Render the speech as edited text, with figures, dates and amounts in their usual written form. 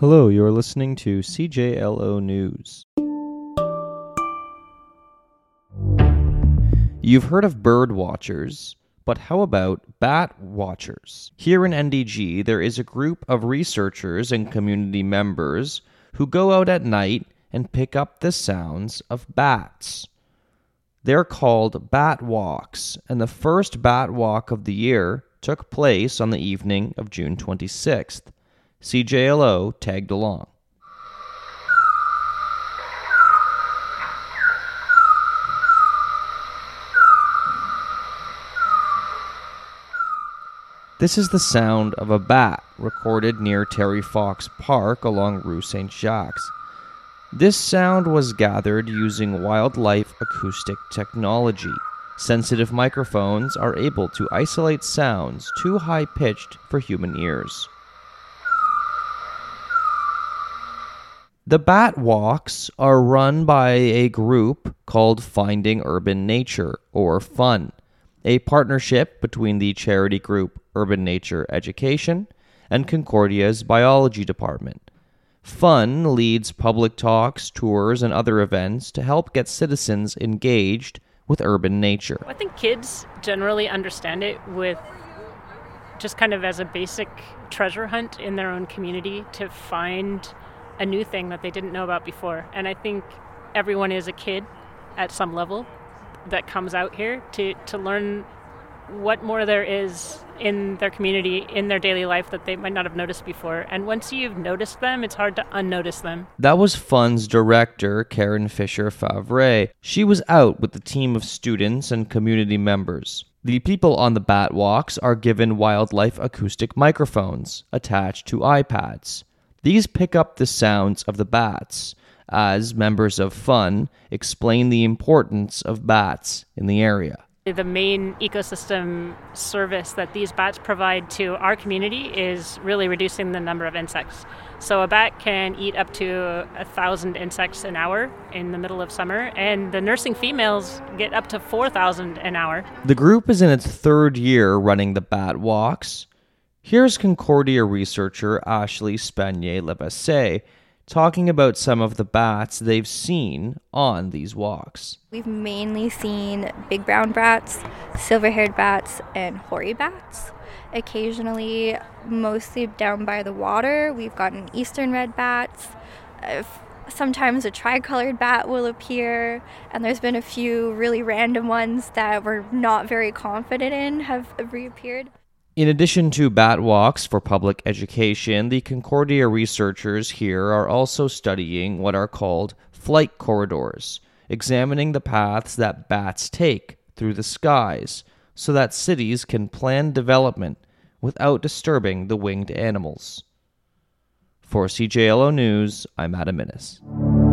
Hello, you're listening to CJLO News. You've heard of bird watchers, but how about bat watchers? Here in NDG, there is a group of researchers and community members who go out at night and pick up the sounds of bats. They're called bat walks, and the first bat walk of the year took place on the evening of June 26th. CJLO tagged along. This is the sound of a bat recorded near Terry Fox Park along Rue St. Jacques. This sound was gathered using wildlife acoustic technology. Sensitive microphones are able to isolate sounds too high-pitched for human ears. The bat walks are run by a group called Finding Urban Nature, or FUN, a partnership between the charity group Urban Nature Education and Concordia's biology department. FUN leads public talks, tours, and other events to help get citizens engaged with urban nature. I think kids generally understand it with just kind of as a basic treasure hunt in their own community to find a new thing that they didn't know about before. And I think everyone is a kid at some level that comes out here to learn what more there is in their community, in their daily life that they might not have noticed before. And once you've noticed them, it's hard to unnotice them. That was FUN's director, Karen Fisher-Favre. She was out with a team of students and community members. The people on the bat walks are given wildlife acoustic microphones attached to iPads. These pick up the sounds of the bats, as members of FUN explain the importance of bats in the area. The main ecosystem service that these bats provide to our community is really reducing the number of insects. So a bat can eat up to 1,000 insects an hour in the middle of summer, and the nursing females get up to 4,000 an hour. The group is in its third year running the bat walks. Here's Concordia researcher Ashley Spanier-Levasseur talking about some of the bats they've seen on these walks. We've mainly seen big brown bats, silver-haired bats, and hoary bats. Occasionally, mostly down by the water, we've gotten eastern red bats. Sometimes a tricolored bat will appear, and there's been a few really random ones that we're not very confident in have reappeared. In addition to bat walks for public education, the Concordia researchers here are also studying what are called flight corridors, examining the paths that bats take through the skies so that cities can plan development without disturbing the winged animals. For CJLO News, I'm Adam Innes.